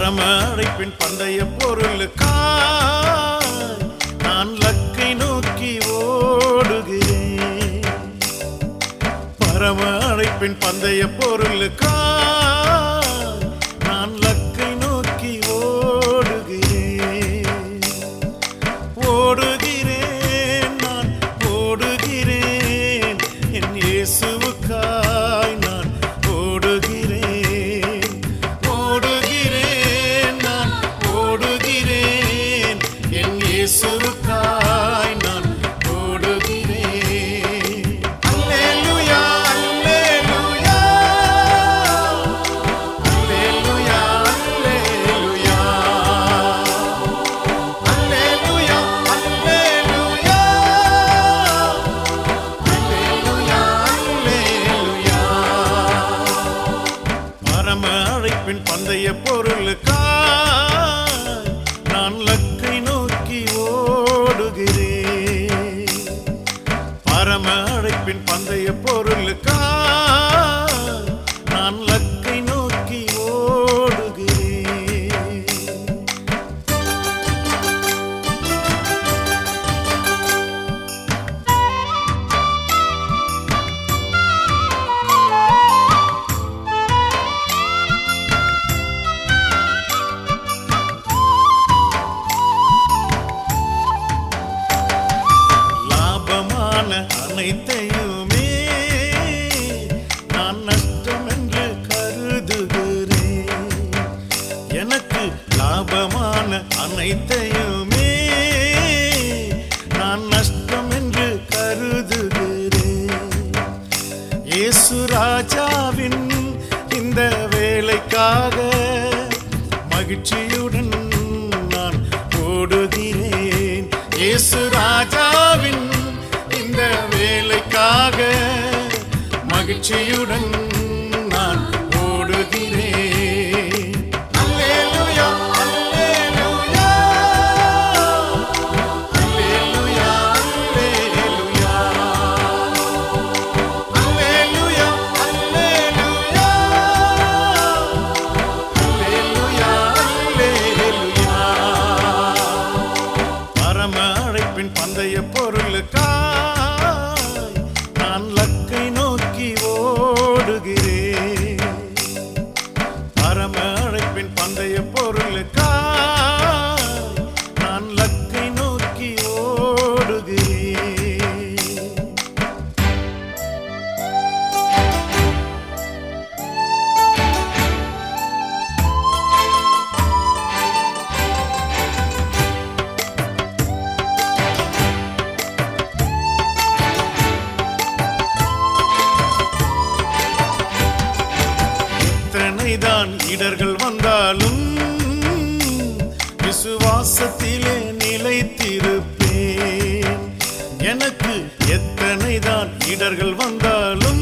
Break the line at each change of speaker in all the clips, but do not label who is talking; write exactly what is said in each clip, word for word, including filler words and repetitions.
பரம அழைப்பின் பந்தய பொருளுக்காய் நான் லக்கை நோக்கி ஓடுகிறேன். பரம அழைப்பின் பந்தய பொருளுக்காய் நான் லக்கை நோக்கி ஓடுகிறேன். ஓடுகிறேன், நான் ஓடுகிறேன், என் இயேசுவுக்காய் நான் ஓடுகிறேன். ஓடுகிறேன், நான் ஓடுகிறேன், என் இயேசுவுக்காய் நான் ஓடுகிறேன். அல்லேலூயா, அல்லேலூயா, அல்லேலூயா, அல்லேலூயா, அல்லேலூயா, அல்லேலூயா, அல்லேலூயா, அல்லேலூயா. பரம அழைப்பின் பந்தய பொருளுக்காய் நான் லக்கை நோக்கி ஓடுகிறேன். பரம அழைப்பின் பந்தய பொருளுக்காய் நான் லக்கை நோக்கி ஓடுகிறேன். லாபமான அனைத்தையுமே நான் நஷ்டம் என்று கருதுகிறேன். எனக்கு லாபமான அனைத்தையுமே நான் நஷ்டம் என்று கருதுகிறேன். இயேசு ராஜாவின் இந்த வேலைக்காக மகிழ்ச்சியுடன் நான் ஓடுகிறேன். இயேசு ராஜாவின் இந்த வேலைக்காக மகிழ்ச்சியுடன் நான் ஓடுகிறேன். அல்லேலூயா, அல்லேலூயா, அல்லேலூயா, அல்லேலூயா, அல்லேலூயா, அல்லேலூயா, அல்லேலூயா, அல்லேலூயா. பரம அழைப்பின் பந்தய பொருளுக்காய் நான் லக்கை நோக்கி ஓடுகிறேன். பரம அழைப்பின் பந்தய பொருளுக்காய் நான் லக்கை நோக்கி ஓடுகிறேன். எத்தனைதான் இடர்கள் வந்தாலும் விசுவாசத்திலே நிலைத்திருப்பேன். எனக்கு எத்தனைதான் இடர்கள் வந்தாலும்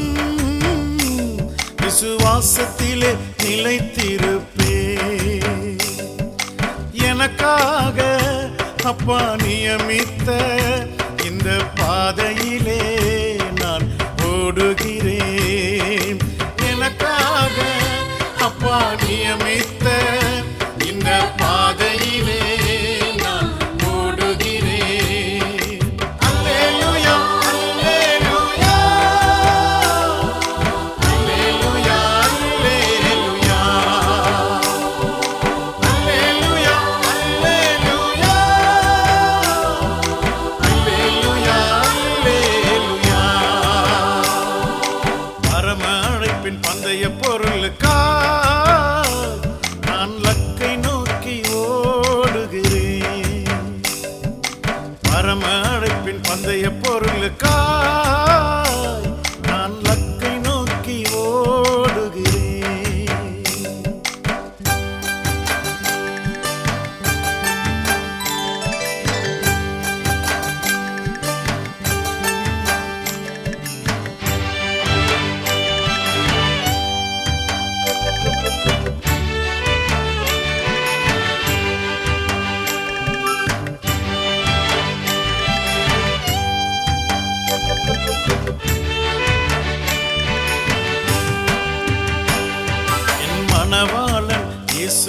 விசுவாசத்திலே நிலைத்திருப்பேன். எனக்காக அப்பா நியமித்த இந்த பாதையிலே நான் ஓடுகிறேன். எனக்காக அப்பா நியமித்த இந்த பாதையிலே நான் ஓடுகிறேன். அல்லேலூயா, அல்லேலூயா, அல்லேலூயா, அல்லேலூயா, அல்லேலூயா, அல்லேலூயா, அல்லேலூயா, அல்லேலூயா. பரம அழைப்பின் பந்தய பொருளுக்காய் நான் லக்கை நோக்கி ஓடுகிறேன். பரம அழைப்பின் பந்தய பொருளுக்காய் நான் லக்கை நோக்கி ஓடுகிறேன்.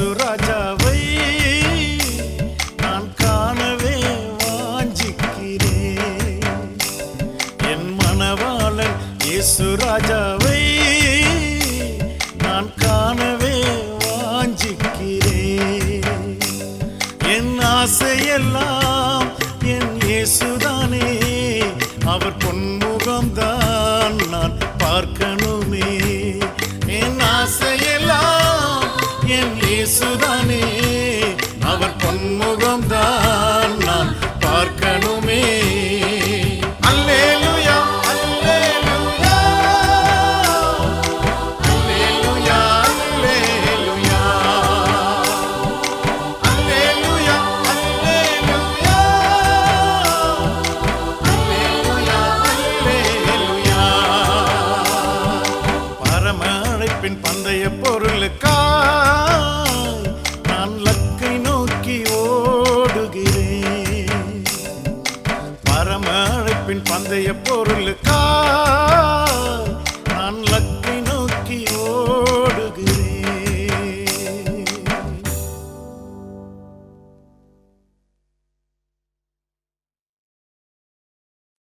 ராஜாவை நான் காணவே வாஞ்சிக்கிறேன். என் மணவாளன் இயேசு ராஜாவை நான் காணவே வாஞ்சிக்கிறேன். என் ஆசையெல்லாம் என் இயேசுதானே, அவர் பொன்முகம்தான் நான் பார்க்கணுமே. என் ஆசையெல்லாம் என் இயேசுதானே, அவர் பொன்முகம்தான் நான் பார்க்கணுமே. அல்லேலூயா அல்லேலூயா அல்லேலூயா அல்லேலூயா அல்லேலூயா அல்லேலூயா அல்லேலூயா. பரம அழைப்பின் பந்தய பொருளுக்கா